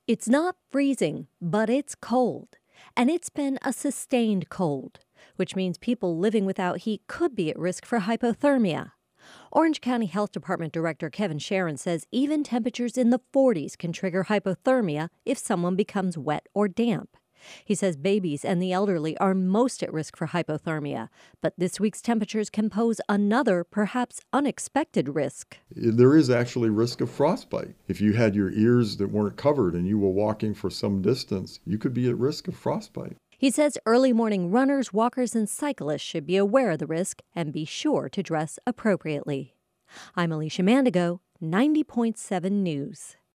It's not freezing, but it's cold. And it's been a sustained cold, which means people living without heat could be at risk for hypothermia. Orange County Health Department Director Kevin Sharon says even temperatures in the 40s can trigger hypothermia if someone becomes wet or damp. He says babies and the elderly are most at risk for hypothermia, but this week's temperatures can pose another, perhaps unexpected risk. There is actually risk of frostbite. If you had your ears that weren't covered and you were walking for some distance, you could be at risk of frostbite. He says early morning runners, walkers, and cyclists should be aware of the risk and be sure to dress appropriately. I'm Alicia Mandigo, 90.7 News.